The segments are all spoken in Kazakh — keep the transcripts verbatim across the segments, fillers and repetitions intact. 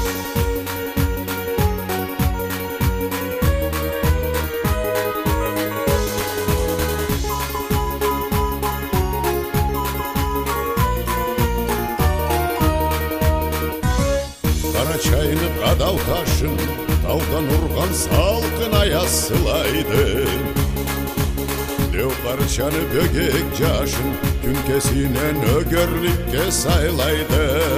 Чайны қадау ташын таудан ұрған салқын аяз сылайды. Деу қаршаны бөгек жашын күнкесінен өгерлікке сайлайды.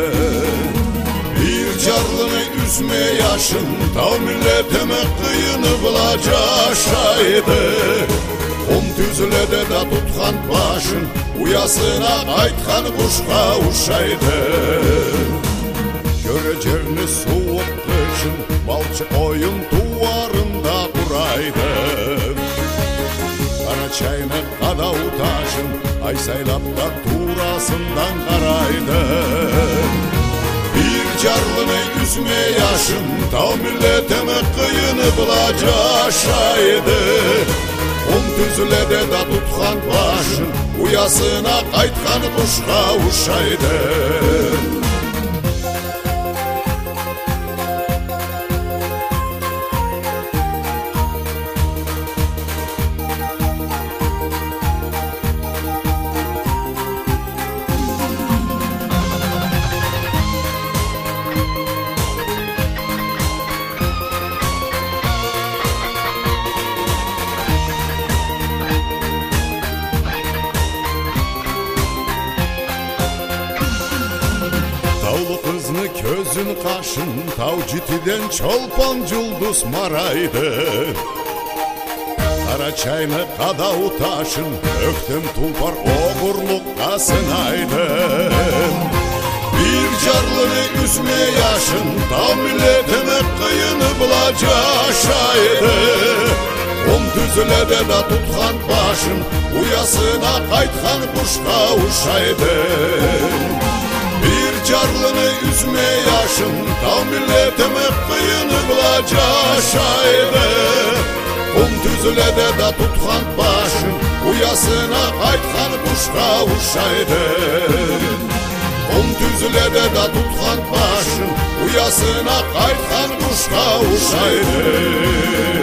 Bir жарлыны үзмей ашын тау миллетіме қиыны бұла жашайды. Он түзіледі да тұтқан башын ұясына айтқан құшқа ұшайды. Göre жерні суық қышын балчы ойын туарында құрайды. Қара чайны қадау ташын ай сайлапта турасындан қарайды. Bir жарлыны үзмей ашын тау миллетіме қиыны бұла жашайды. Он түзіледі да тұтқан башын ұясына қайтқан құшқа ұшайды. Таулы қызны көзін қашын тау житиден чолпан жұлдыз марайды. Қара чайны қадау ташын өктем тұлпар оғырлыққа сынайды. Bir жарлыны үзмей ашын тау миллетіме қиыны бұла жашайды. Он түзіледі да тұтқан башын ұясына қайтқан құшқа ұшайды. Bir жарлыны үзмей ашын тау миллетіме қиыны бұла жашайды. Он түзіледі да тұтқан башын ұясына қайтқан құшқа ұшайды. Он түзіледі да тұтқан башын ұясына қайтқан құшқа ұшайды.